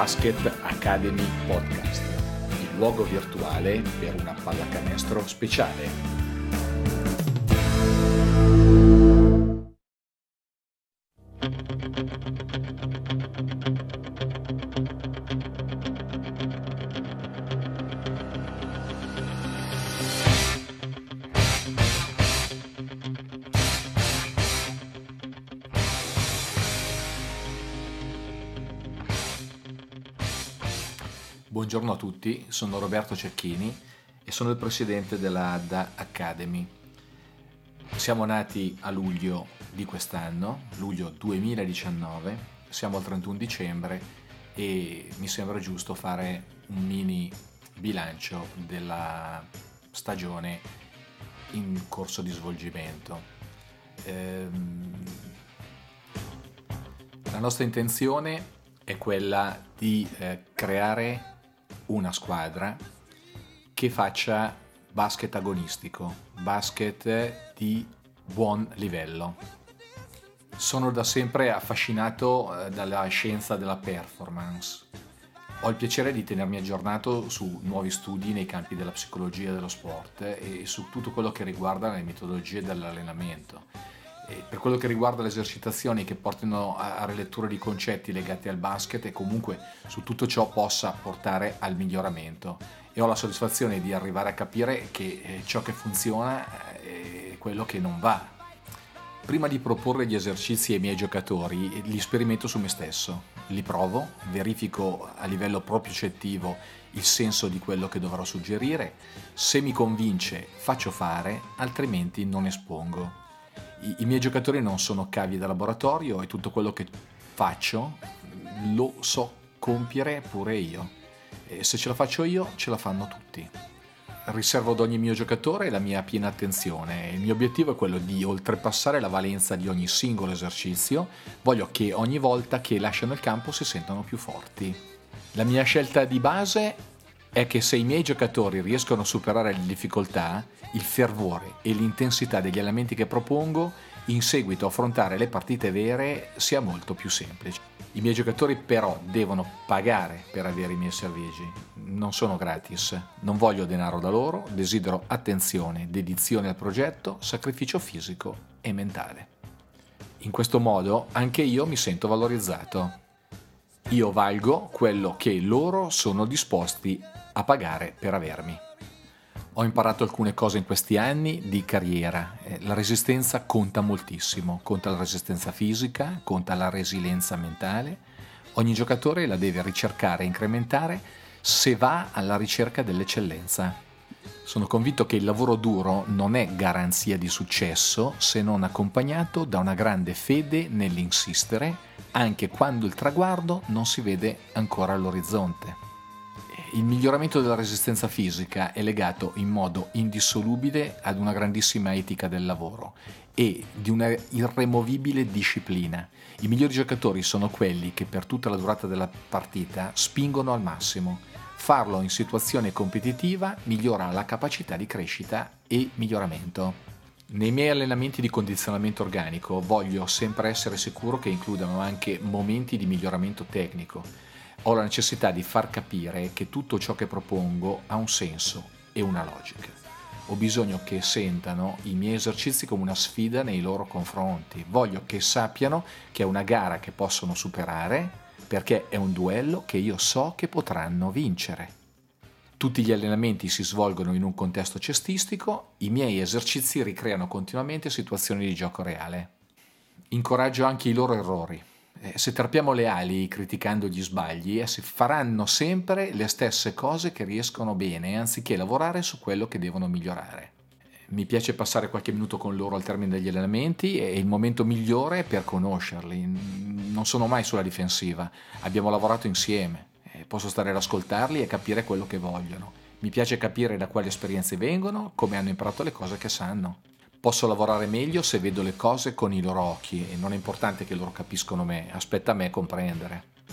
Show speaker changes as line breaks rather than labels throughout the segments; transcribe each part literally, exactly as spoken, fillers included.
Basket Academy Podcast, il luogo virtuale per una pallacanestro speciale. Buongiorno a tutti, sono Roberto Cecchini e sono il presidente della A D A Academy. Siamo nati a luglio di quest'anno, luglio duemiladiciannove, siamo al trentuno dicembre e mi sembra giusto fare un mini bilancio della stagione in corso di svolgimento. Ehm, la nostra intenzione è quella di eh, creare una squadra che faccia basket agonistico, basket di buon livello. Sono da sempre affascinato dalla scienza della performance. Ho il piacere di tenermi aggiornato su nuovi studi nei campi della psicologia dello sport e su tutto quello che riguarda le metodologie dell'allenamento. E per quello che riguarda le esercitazioni che portino a rilettura di concetti legati al basket e comunque su tutto ciò possa portare al miglioramento, e ho la soddisfazione di arrivare a capire che ciò che funziona è quello che non va. Prima di proporre gli esercizi ai miei giocatori li sperimento su me stesso, li provo, verifico a livello propriocettivo il senso di quello che dovrò suggerire, se mi convince faccio fare, altrimenti non espongo. I miei giocatori non sono cavi da laboratorio e tutto quello che faccio lo so compiere pure io. E se ce la faccio io, ce la fanno tutti. Riservo ad ogni mio giocatore la mia piena attenzione. Il mio obiettivo è quello di oltrepassare la valenza di ogni singolo esercizio. Voglio che ogni volta che lasciano il campo si sentano più forti. La mia scelta di base è che se i miei giocatori riescono a superare le difficoltà, il fervore e l'intensità degli allenamenti che propongo, in seguito a affrontare le partite vere sia molto più semplice. I miei giocatori però devono pagare per avere i miei servigi, non sono gratis, non voglio denaro da loro, desidero attenzione, dedizione al progetto, sacrificio fisico e mentale. In questo modo anche io mi sento valorizzato. Io valgo quello che loro sono disposti a pagare per avermi. Ho imparato alcune cose in questi anni di carriera. La resistenza conta moltissimo, conta la resistenza fisica, conta la resilienza mentale. Ogni giocatore la deve ricercare e incrementare se va alla ricerca dell'eccellenza. Sono convinto che il lavoro duro non è garanzia di successo se non accompagnato da una grande fede nell'insistere, anche quando il traguardo non si vede ancora all'orizzonte. Il miglioramento della resistenza fisica è legato in modo indissolubile ad una grandissima etica del lavoro e di una irremovibile disciplina. I migliori giocatori sono quelli che per tutta la durata della partita spingono al massimo. Farlo in situazione competitiva migliora la capacità di crescita e miglioramento. Nei miei allenamenti di condizionamento organico voglio sempre essere sicuro che includano anche momenti di miglioramento tecnico. Ho la necessità di far capire che tutto ciò che propongo ha un senso e una logica. Ho bisogno che sentano i miei esercizi come una sfida nei loro confronti. Voglio che sappiano che è una gara che possono superare perché è un duello che io so che potranno vincere. Tutti gli allenamenti si svolgono in un contesto cestistico, i miei esercizi ricreano continuamente situazioni di gioco reale. Incoraggio anche i loro errori. Se trappiamo le ali criticando gli sbagli, essi faranno sempre le stesse cose che riescono bene, anziché lavorare su quello che devono migliorare. Mi piace passare qualche minuto con loro al termine degli allenamenti, è il momento migliore per conoscerli. Non sono mai sulla difensiva, abbiamo lavorato insieme, posso stare ad ascoltarli e capire quello che vogliono. Mi piace capire da quali esperienze vengono, come hanno imparato le cose che sanno. Posso lavorare meglio se vedo le cose con i loro occhi e non è importante che loro capiscono me, aspetta a me comprendere.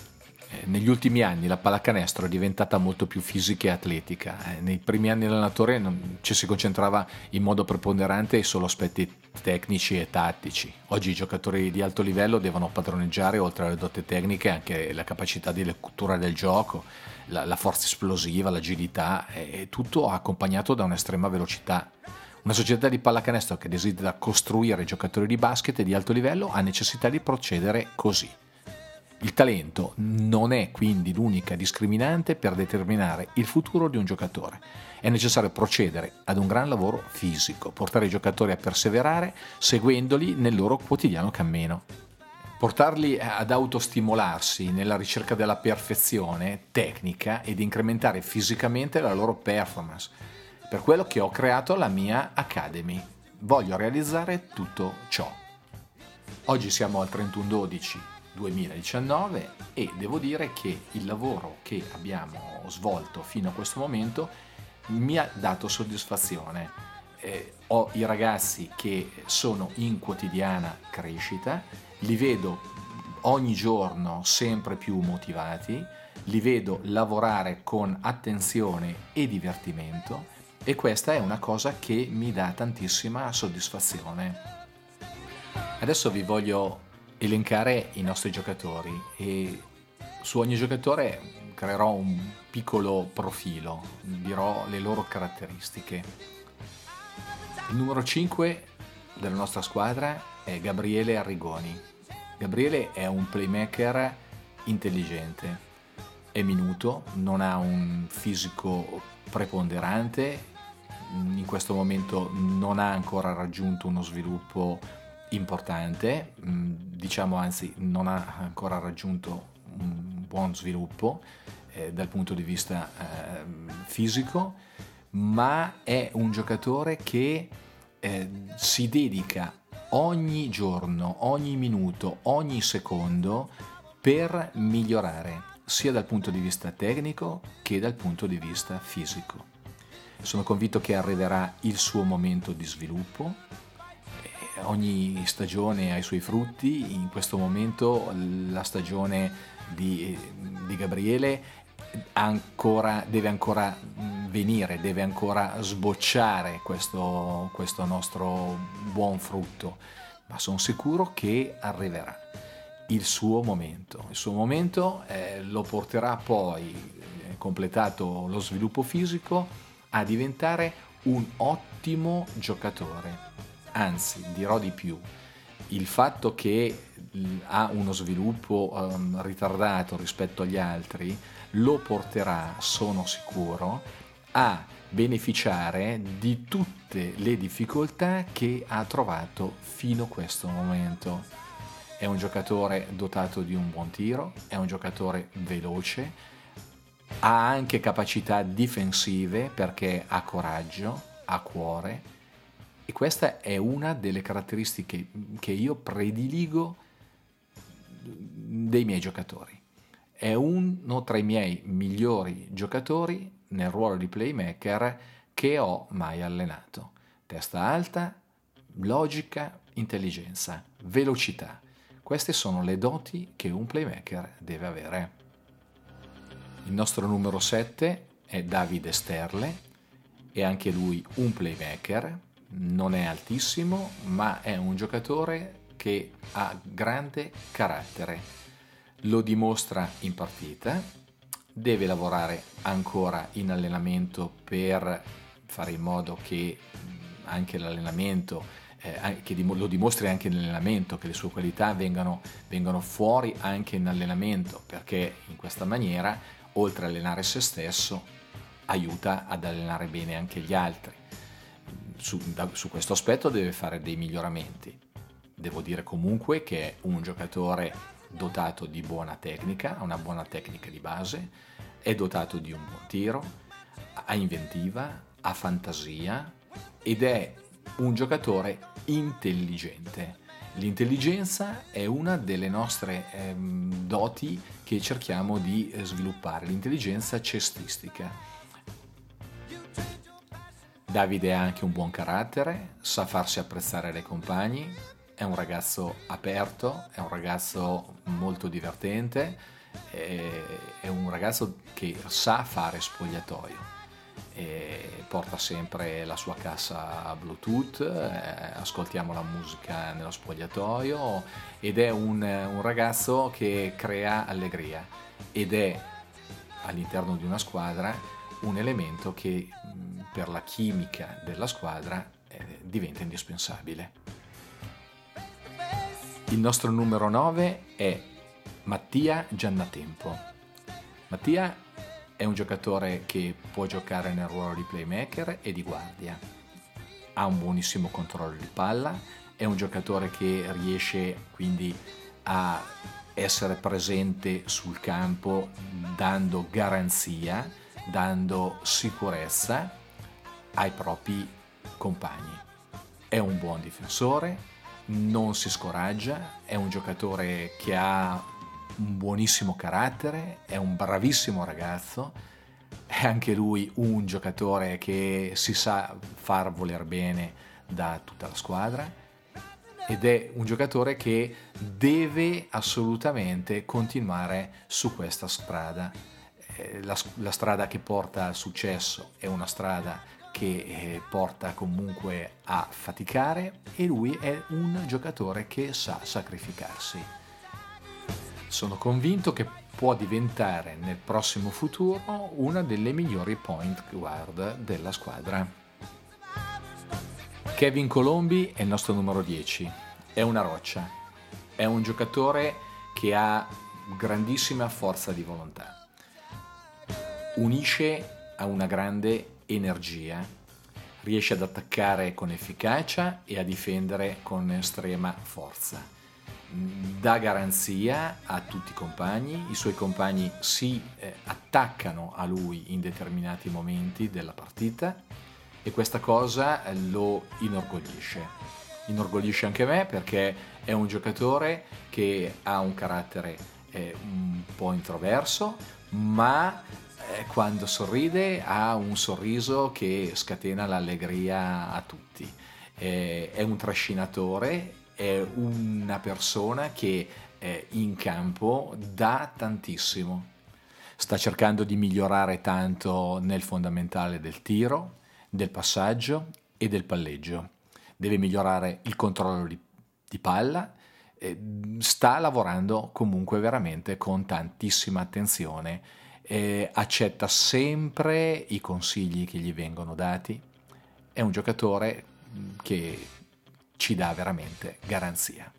Eh, negli ultimi anni la pallacanestro è diventata molto più fisica e atletica. Eh, nei primi anni dell'allenatore non, ci si concentrava in modo preponderante solo aspetti tecnici e tattici. Oggi i giocatori di alto livello devono padroneggiare, oltre alle dote tecniche, anche la capacità di lettura del gioco, la, la forza esplosiva, l'agilità, e, e tutto accompagnato da un'estrema velocità. Una società di pallacanestro che desidera costruire giocatori di basket di alto livello ha necessità di procedere così. Il talento non è quindi l'unica discriminante per determinare il futuro di un giocatore. È necessario procedere ad un gran lavoro fisico, portare i giocatori a perseverare seguendoli nel loro quotidiano cammino. Portarli ad autostimolarsi nella ricerca della perfezione tecnica ed incrementare fisicamente la loro performance. Per quello che ho creato la mia Academy. Voglio realizzare tutto ciò. Oggi siamo al trentuno dodici duemiladiciannove e devo dire che il lavoro che abbiamo svolto fino a questo momento mi ha dato soddisfazione. Eh, ho i ragazzi che sono in quotidiana crescita, li vedo ogni giorno sempre più motivati, li vedo lavorare con attenzione e divertimento e questa è una cosa che mi dà tantissima soddisfazione. Adesso vi voglio elencare i nostri giocatori e su ogni giocatore creerò un piccolo profilo, dirò le loro caratteristiche. Il numero cinque della nostra squadra è Gabriele Arrigoni. Gabriele è un playmaker intelligente, è minuto, non ha un fisico preponderante, in questo momento non ha ancora raggiunto uno sviluppo importante, diciamo anzi non ha ancora raggiunto un buon sviluppo eh, dal punto di vista eh, fisico, ma è un giocatore che eh, si dedica ogni giorno, ogni minuto, ogni secondo per migliorare sia dal punto di vista tecnico che dal punto di vista fisico. Sono convinto che arriverà il suo momento di sviluppo. Ogni stagione ha i suoi frutti, in questo momento la stagione di, di Gabriele ancora, deve ancora venire, deve ancora sbocciare questo, questo nostro buon frutto, ma sono sicuro che arriverà il suo momento. Il suo momento eh, lo porterà poi, eh, completato lo sviluppo fisico, a diventare un ottimo giocatore. Anzi, dirò di più, il fatto che ha uno sviluppo um, ritardato rispetto agli altri lo porterà, sono sicuro, a beneficiare di tutte le difficoltà che ha trovato fino a questo momento. È un giocatore dotato di un buon tiro, è un giocatore veloce, ha anche capacità difensive perché ha coraggio, ha cuore. E questa è una delle caratteristiche che io prediligo dei miei giocatori. È uno tra i miei migliori giocatori nel ruolo di playmaker che ho mai allenato. Testa alta, logica, intelligenza, velocità. Queste sono le doti che un playmaker deve avere. Il nostro numero sette è Davide Sterle, è anche lui un playmaker. Non è altissimo, ma è un giocatore che ha grande carattere. Lo dimostra in partita, deve lavorare ancora in allenamento per fare in modo che anche l'allenamento, eh, che lo dimostri anche nell'allenamento, che le sue qualità vengano, vengano fuori anche in allenamento, perché in questa maniera, oltre a allenare se stesso, aiuta ad allenare bene anche gli altri. Su, da, su questo aspetto deve fare dei miglioramenti. Devo dire comunque che è un giocatore dotato di buona tecnica, ha una buona tecnica di base, è dotato di un buon tiro, ha inventiva, ha fantasia ed è un giocatore intelligente. L'intelligenza è una delle nostre ehm, doti che cerchiamo di sviluppare, l'intelligenza cestistica. Davide ha anche un buon carattere, sa farsi apprezzare dai compagni, è un ragazzo aperto, è un ragazzo molto divertente, è un ragazzo che sa fare spogliatoio, e porta sempre la sua cassa Bluetooth, eh, ascoltiamo la musica nello spogliatoio, ed è un, un ragazzo che crea allegria ed è all'interno di una squadra un elemento che mh, per la chimica della squadra eh, diventa indispensabile. Il nostro numero nove è Mattia Giannatempo. Mattia è un giocatore che può giocare nel ruolo di playmaker e di guardia. Ha un buonissimo controllo di palla, è un giocatore che riesce quindi a essere presente sul campo dando garanzia, dando sicurezza ai propri compagni. È un buon difensore, non si scoraggia, è un giocatore che ha un buonissimo carattere, è un bravissimo ragazzo, è anche lui un giocatore che si sa far voler bene da tutta la squadra ed è un giocatore che deve assolutamente continuare su questa strada. La, la strada che porta al successo è una strada che porta comunque a faticare e lui è un giocatore che sa sacrificarsi. Sono convinto che può diventare nel prossimo futuro una delle migliori point guard della squadra. Kevin Colombi è il nostro numero dieci, è una roccia, è un giocatore che ha grandissima forza di volontà, unisce a una grande energia, riesce ad attaccare con efficacia e a difendere con estrema forza. Dà garanzia a tutti i compagni, i suoi compagni si eh, attaccano a lui in determinati momenti della partita e questa cosa lo inorgoglisce. Inorgoglisce anche me perché è un giocatore che ha un carattere eh, un po' introverso, ma eh, quando sorride ha un sorriso che scatena l'allegria a tutti. Eh, è un trascinatore, è una persona che eh, in campo dà tantissimo. Sta cercando di migliorare tanto nel fondamentale del tiro, del passaggio e del palleggio. Deve migliorare il controllo di, di palla, eh, sta lavorando comunque veramente con tantissima attenzione, eh, accetta sempre i consigli che gli vengono dati. È un giocatore che ci dà veramente garanzia.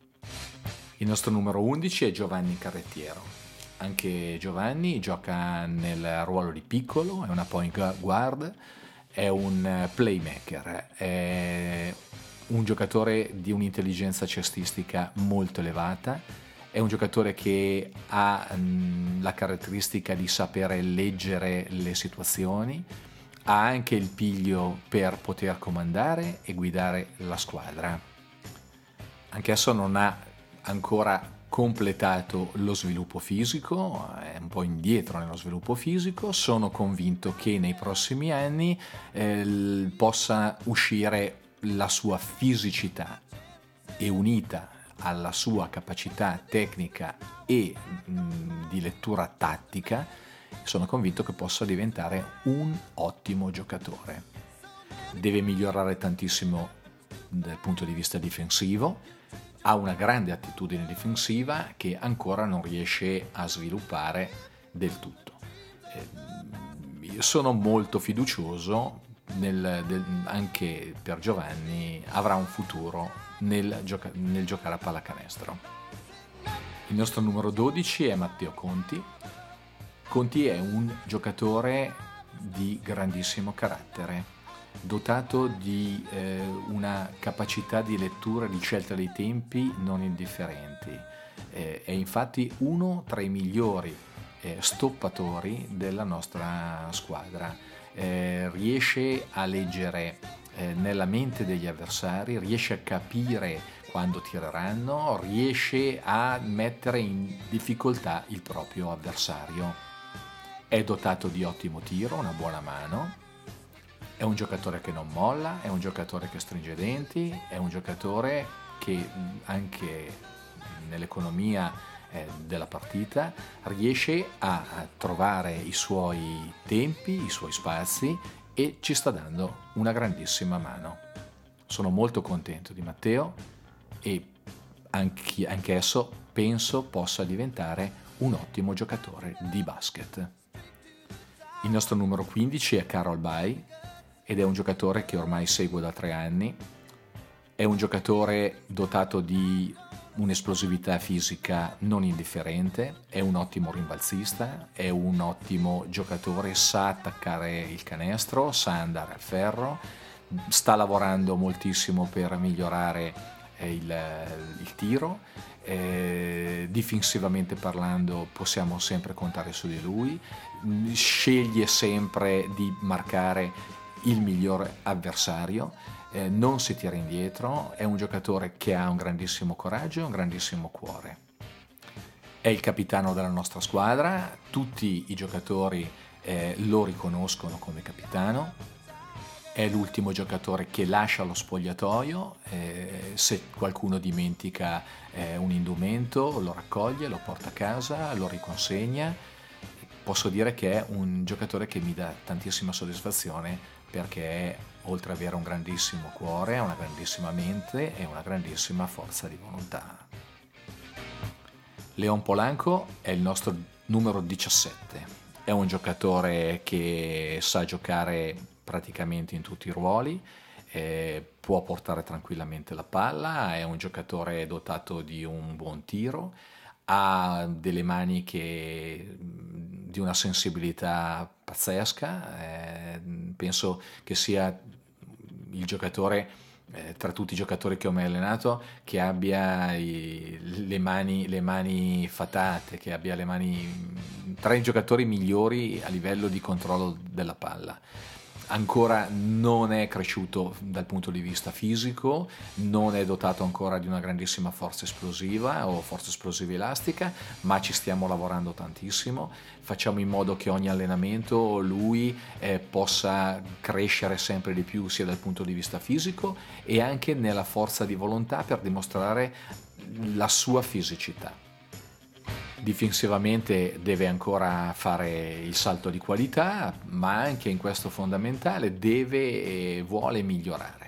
Il nostro numero undici è Giovanni Carrettiero. Anche Giovanni gioca nel ruolo di piccolo, è una point guard, è un playmaker, è un giocatore di un'intelligenza cestistica molto elevata, è un giocatore che ha mh, la caratteristica di sapere leggere le situazioni, ha anche il piglio per poter comandare e guidare la squadra. Anch'esso non ha ancora completato lo sviluppo fisico, è un po' indietro nello sviluppo fisico. Sono convinto che nei prossimi anni eh, possa uscire la sua fisicità e unita alla sua capacità tecnica e mh, di lettura tattica, sono convinto che possa diventare un ottimo giocatore. Deve migliorare tantissimo dal punto di vista difensivo, ha una grande attitudine difensiva che ancora non riesce a sviluppare del tutto. Io sono molto fiducioso nel, del, anche per Giovanni avrà un futuro nel, gioca- nel giocare a pallacanestro. Il nostro numero dodici è Matteo Conti. Conti è un giocatore di grandissimo carattere, dotato di eh, una capacità di lettura e di scelta dei tempi non indifferenti. Eh, è infatti uno tra i migliori eh, stoppatori della nostra squadra. Eh, riesce a leggere eh, nella mente degli avversari, riesce a capire quando tireranno, riesce a mettere in difficoltà il proprio avversario. È dotato di ottimo tiro, una buona mano, è un giocatore che non molla, è un giocatore che stringe i denti, è un giocatore che anche nell'economia eh, della partita, riesce a, a trovare i suoi tempi, i suoi spazi e ci sta dando una grandissima mano. Sono molto contento di Matteo e anche, anch'esso penso possa diventare un ottimo giocatore di basket. Il nostro numero quindici è Carol Bay ed è un giocatore che ormai seguo da tre anni. È un giocatore dotato di un'esplosività fisica non indifferente, è un ottimo rimbalzista, è un ottimo giocatore, sa attaccare il canestro, sa andare al ferro, sta lavorando moltissimo per migliorare il, il tiro. Eh, difensivamente parlando possiamo sempre contare su di lui, sceglie sempre di marcare il miglior avversario, eh, non si tira indietro, è un giocatore che ha un grandissimo coraggio e un grandissimo cuore. È il capitano della nostra squadra, tutti i giocatori eh, lo riconoscono come capitano. È l'ultimo giocatore che lascia lo spogliatoio, eh, se qualcuno dimentica eh, un indumento lo raccoglie, lo porta a casa, lo riconsegna. Posso dire che è un giocatore che mi dà tantissima soddisfazione perché oltre ad avere un grandissimo cuore, ha una grandissima mente e una grandissima forza di volontà. Leon Polanco è il nostro numero diciassette, è un giocatore che sa giocare praticamente in tutti i ruoli, eh, può portare tranquillamente la palla, è un giocatore dotato di un buon tiro, ha delle mani che, di una sensibilità pazzesca, eh, penso che sia il giocatore eh, tra tutti i giocatori che ho mai allenato che abbia i, le, mani, le mani fatate, che abbia le mani tra i giocatori migliori a livello di controllo della palla. Ancora non è cresciuto dal punto di vista fisico, non è dotato ancora di una grandissima forza esplosiva o forza esplosiva elastica, ma ci stiamo lavorando tantissimo. Facciamo in modo che ogni allenamento lui eh, possa crescere sempre di più sia dal punto di vista fisico e anche nella forza di volontà per dimostrare la sua fisicità. Difensivamente deve ancora fare il salto di qualità, ma anche in questo fondamentale deve e vuole migliorare.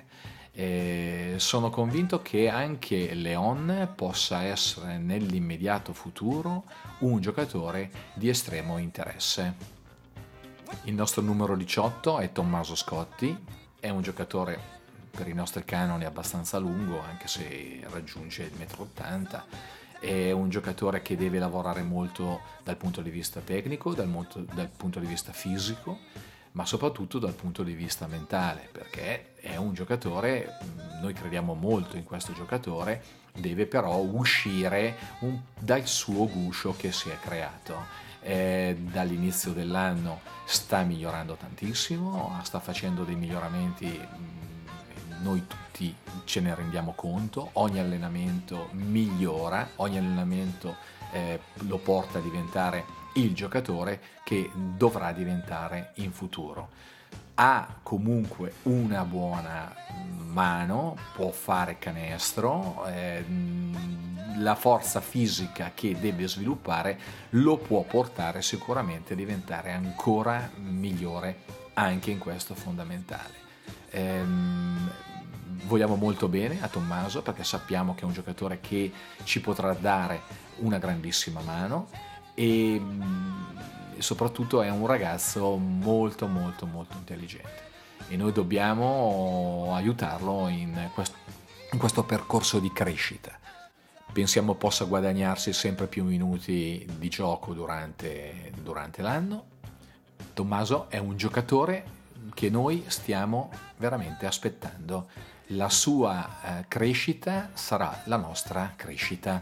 Eh, sono convinto che anche Leon possa essere nell'immediato futuro un giocatore di estremo interesse. Il nostro numero diciotto è Tommaso Scotti, è un giocatore per i nostri canoni abbastanza lungo, anche se raggiunge il metro ottanta. È un giocatore che deve lavorare molto dal punto di vista tecnico, dal, molto, dal punto di vista fisico, ma soprattutto dal punto di vista mentale, perché è un giocatore, noi crediamo molto in questo giocatore, deve però uscire un, dal suo guscio che si è creato. Eh, dall'inizio dell'anno sta migliorando tantissimo, sta facendo dei miglioramenti, noi tutti ce ne rendiamo conto, ogni allenamento migliora, ogni allenamento eh, lo porta a diventare il giocatore che dovrà diventare in futuro. Ha comunque una buona mano, può fare canestro, eh, la forza fisica che deve sviluppare lo può portare sicuramente a diventare ancora migliore anche in questo fondamentale. Ehm, vogliamo molto bene a Tommaso perché sappiamo che è un giocatore che ci potrà dare una grandissima mano e soprattutto è un ragazzo molto molto molto intelligente e noi dobbiamo aiutarlo in questo, in questo percorso di crescita. Pensiamo possa guadagnarsi sempre più minuti di gioco durante, durante l'anno. Tommaso è un giocatore che noi stiamo veramente aspettando. La sua eh, crescita sarà la nostra crescita.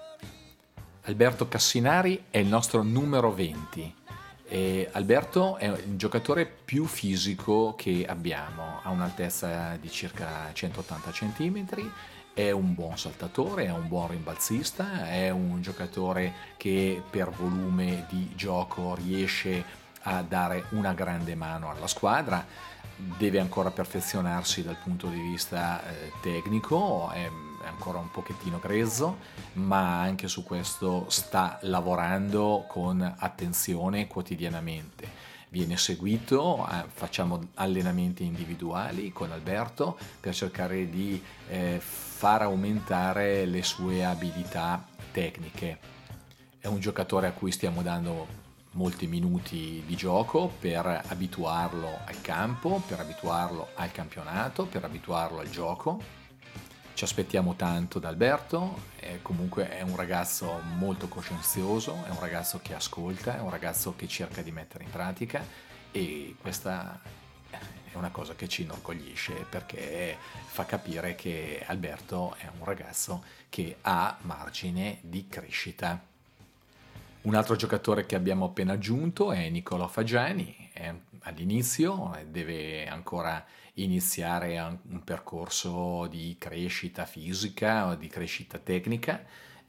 Alberto Cassinari è il nostro numero venti. E Alberto è il giocatore più fisico che abbiamo, ha un'altezza di circa centottanta centimetri, è un buon saltatore, è un buon rimbalzista, è un giocatore che per volume di gioco riesce a dare una grande mano alla squadra, deve ancora perfezionarsi dal punto di vista eh, tecnico, è, è ancora un pochettino grezzo, ma anche su questo sta lavorando con attenzione quotidianamente. Viene seguito, eh, facciamo allenamenti individuali con Alberto per cercare di eh, far aumentare le sue abilità tecniche. È un giocatore a cui stiamo dando molti minuti di gioco per abituarlo al campo, per abituarlo al campionato, per abituarlo al gioco. Ci aspettiamo tanto da Alberto, è comunque è un ragazzo molto coscienzioso, è un ragazzo che ascolta, è un ragazzo che cerca di mettere in pratica, e questa è una cosa che ci inorgoglisce, perché fa capire che Alberto è un ragazzo che ha margine di crescita. Un altro giocatore che abbiamo appena aggiunto è Nicolò Fagiani, è all'inizio, deve ancora iniziare un percorso di crescita fisica o di crescita tecnica,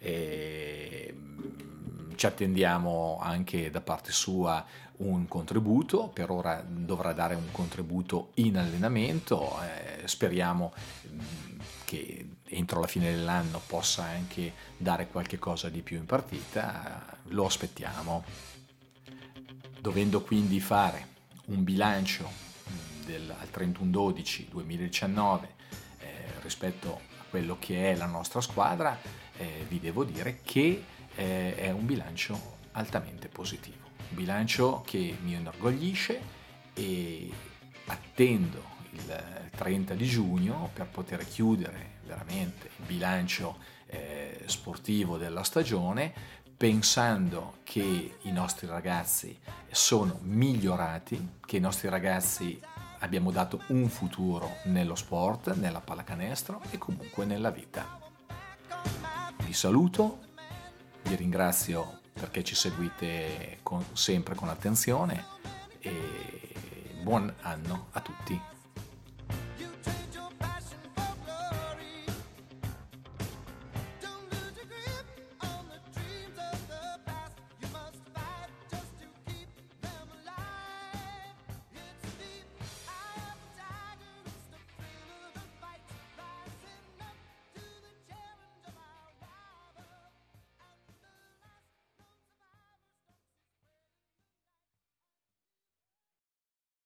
e ci attendiamo anche da parte sua un contributo. Per ora dovrà dare un contributo in allenamento, eh, speriamo che entro la fine dell'anno possa anche dare qualche cosa di più in partita, lo aspettiamo. Dovendo quindi fare un bilancio del, al trentuno dicembre duemiladiciannove eh, rispetto a quello che è la nostra squadra, eh, vi devo dire che eh, è un bilancio altamente positivo, un bilancio che mi inorgoglisce, e attendo il trenta di giugno per poter chiudere veramente il bilancio eh, sportivo della stagione, pensando che i nostri ragazzi sono migliorati, che i nostri ragazzi abbiamo dato un futuro nello sport, nella pallacanestro e comunque nella vita. Vi saluto, vi ringrazio perché ci seguite con, sempre con attenzione, e buon anno a tutti.